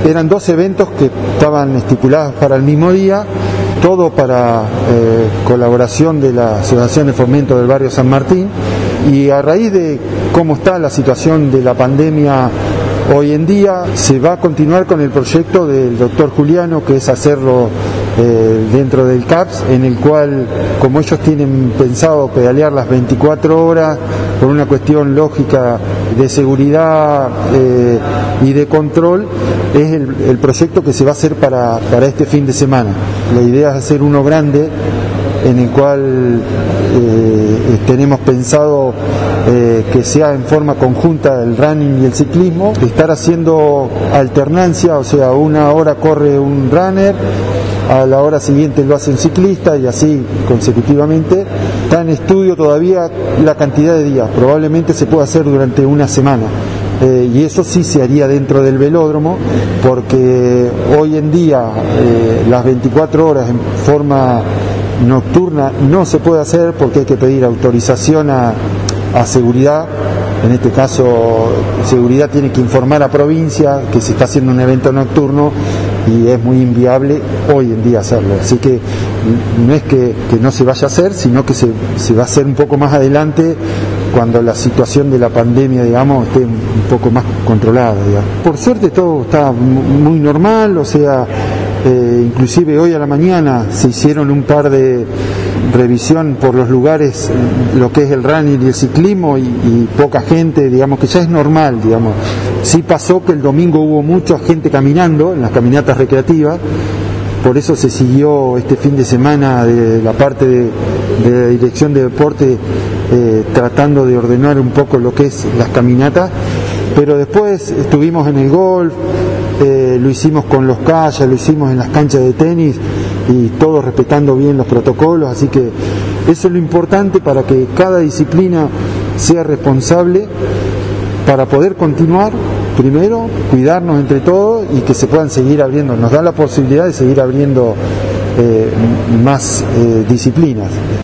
Eran 2 eventos que estaban estipulados para el mismo día, todo para colaboración de la Asociación de Fomento del Barrio San Martín, y a raíz de cómo está la situación de la pandemia hoy en día, se va a continuar con el proyecto del doctor Juliano, que es hacerlo dentro del CAPS, en el cual, como ellos tienen pensado pedalear las 24 horas, por una cuestión lógica de seguridad y de control, es el proyecto que se va a hacer para este fin de semana. La idea es hacer uno grande, en el cual tenemos pensado que sea en forma conjunta el running y el ciclismo, estar haciendo alternancia, o sea, una hora corre un runner, a la hora siguiente lo hace un ciclista y así consecutivamente. Está en estudio todavía la cantidad de días, probablemente se pueda hacer durante una semana. Y eso sí se haría dentro del velódromo, porque hoy en día las 24 horas en forma nocturna no se puede hacer, porque hay que pedir autorización a seguridad. En este caso, seguridad tiene que informar a provincia que se está haciendo un evento nocturno y es muy inviable hoy en día hacerlo. Así que no es que no se vaya a hacer, sino que se va a hacer un poco más adelante, cuando la situación de la pandemia, digamos, esté un poco más controlada, digamos. Por suerte todo está muy normal, o sea, inclusive hoy a la mañana se hicieron un par de revisión por los lugares, lo que es el running y el ciclismo, y poca gente, digamos que ya es normal, digamos. Sí pasó que el domingo hubo mucha gente caminando en las caminatas recreativas, por eso se siguió este fin de semana de la parte de la Dirección de Deporte tratando de ordenar un poco lo que es las caminatas, pero después estuvimos en el golf, lo hicimos con los kayaks, lo hicimos en las canchas de tenis, y todos respetando bien los protocolos, así que eso es lo importante para que cada disciplina sea responsable, para poder continuar, primero, cuidarnos entre todos y que se puedan seguir abriendo, nos da la posibilidad de seguir abriendo más disciplinas.